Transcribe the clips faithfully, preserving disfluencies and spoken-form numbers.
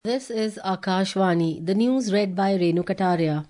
This is Akashvani, the news read by Renu Kataria.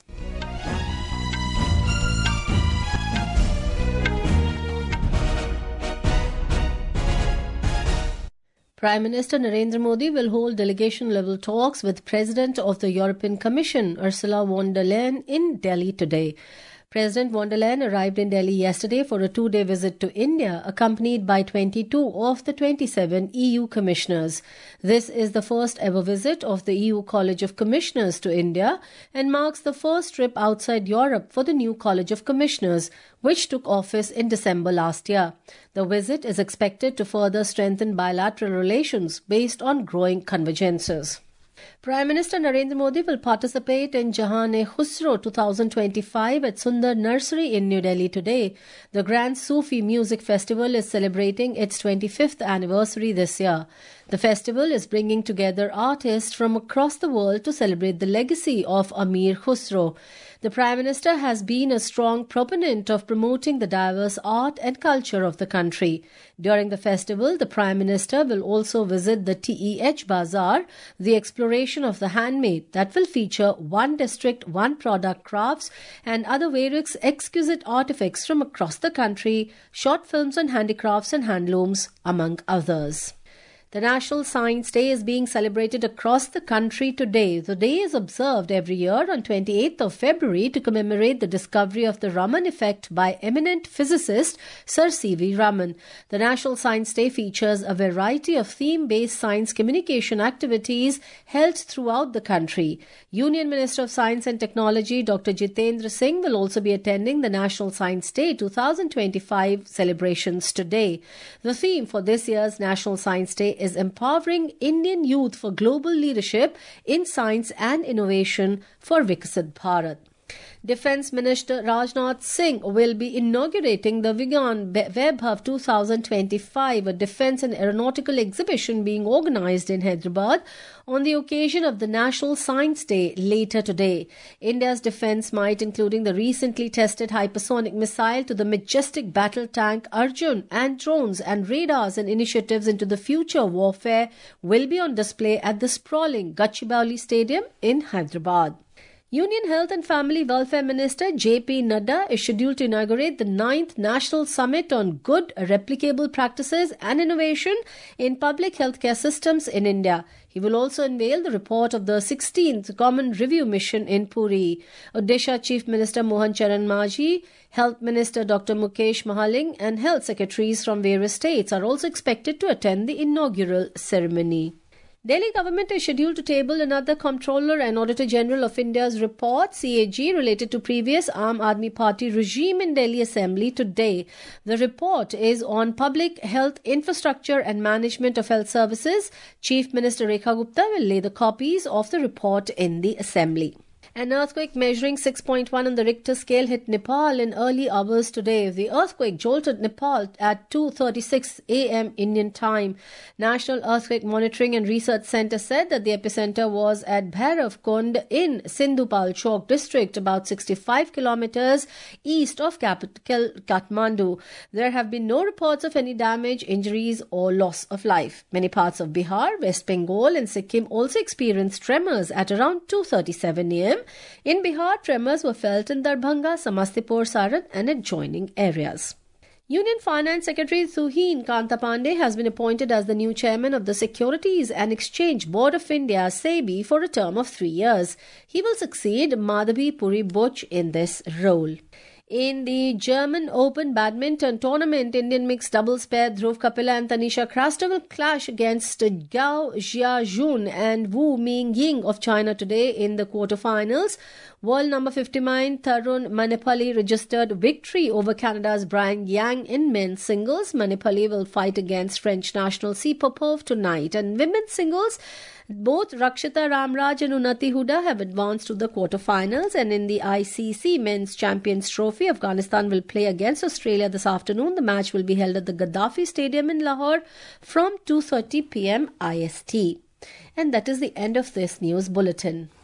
Prime Minister Narendra Modi will hold delegation-level talks with President of the European Commission, Ursula von der Leyen, in Delhi today. President von der Leyen arrived in Delhi yesterday for a two-day visit to India, accompanied by twenty-two of the twenty-seven E U commissioners. This is the first ever visit of the E U College of Commissioners to India and marks the first trip outside Europe for the new College of Commissioners, which took office in December last year. The visit is expected to further strengthen bilateral relations based on growing convergences. Prime Minister Narendra Modi will participate in Jahan-e-Khusro twenty twenty-five at Sundar Nursery in New Delhi today. The Grand Sufi Music Festival is celebrating its twenty-fifth anniversary this year. The festival is bringing together artists from across the world to celebrate the legacy of Amir Khusro. The Prime Minister has been a strong proponent of promoting the diverse art and culture of the country. During the festival, the Prime Minister will also visit the T E H Bazaar, the exploration of the handmade that will feature one district, one product crafts and other various exquisite artifacts from across the country, short films on handicrafts and handlooms, among others. The National Science Day is being celebrated across the country today. The day is observed every year on twenty-eighth of February to commemorate the discovery of the Raman effect by eminent physicist Sir C V Raman. The National Science Day features a variety of theme-based science communication activities held throughout the country. Union Minister of Science and Technology Doctor Jitendra Singh will also be attending the National Science Day twenty twenty-five celebrations today. The theme for this year's National Science Day is empowering Indian youth for global leadership in science and innovation for Viksit Bharat. Defence Minister Rajnath Singh will be inaugurating the Vigyan Vaibhav twenty twenty-five, a defence and aeronautical exhibition being organised in Hyderabad on the occasion of the National Science Day later today. India's defence might, including the recently tested hypersonic missile to the majestic battle tank Arjun and drones and radars and initiatives into the future warfare, will be on display at the sprawling Gachibowli Stadium in Hyderabad. Union Health and Family Welfare Minister J P Nadda is scheduled to inaugurate the ninth National Summit on Good Replicable Practices and Innovation in Public Healthcare Systems in India. He will also unveil the report of the sixteenth Common Review Mission in Puri. Odisha Chief Minister Mohan Charan Majhi, Health Minister Doctor Mukesh Mahaling and health secretaries from various states are also expected to attend the inaugural ceremony. Delhi government is scheduled to table another Comptroller and Auditor General of India's report, C A G, related to previous Aam Aadmi Party regime in Delhi Assembly today. The report is on public health infrastructure and management of health services. Chief Minister Rekha Gupta will lay the copies of the report in the Assembly. An earthquake measuring six point one on the Richter scale hit Nepal in early hours today. The earthquake jolted Nepal at two thirty-six a m Indian time. National Earthquake Monitoring and Research Centre said that the epicenter was at Bhairav Kund in Sindhupal Chowk district, about sixty-five kilometers east of capital Kathmandu. There have been no reports of any damage, injuries or loss of life. Many parts of Bihar, West Bengal and Sikkim also experienced tremors at around two thirty-seven a m In Bihar, tremors were felt in Darbhanga, Samastipur, Saran and adjoining areas. Union Finance Secretary Tuhin Kanta Pandey has been appointed as the new chairman of the Securities and Exchange Board of India, SEBI, for a term of three years. He will succeed Madhavi Puri Buch in this role. In the German Open Badminton Tournament, Indian mixed doubles pair Dhruv Kapila and Tanisha Craster will clash against Gao Jiajun and Wu Mingying of China today in the quarterfinals. World number fifty-nine Tarun Manipali registered victory over Canada's Brian Yang in men's singles. Manipali will fight against French national C. Popov tonight. And women's singles, both Rakshita Ramraj and Unnati Huda have advanced to the quarterfinals. And in the I C C Men's Champions Trophy, Afghanistan will play against Australia this afternoon. The match will be held at the Gaddafi Stadium in Lahore from two thirty p m I S T. And that is the end of this news bulletin.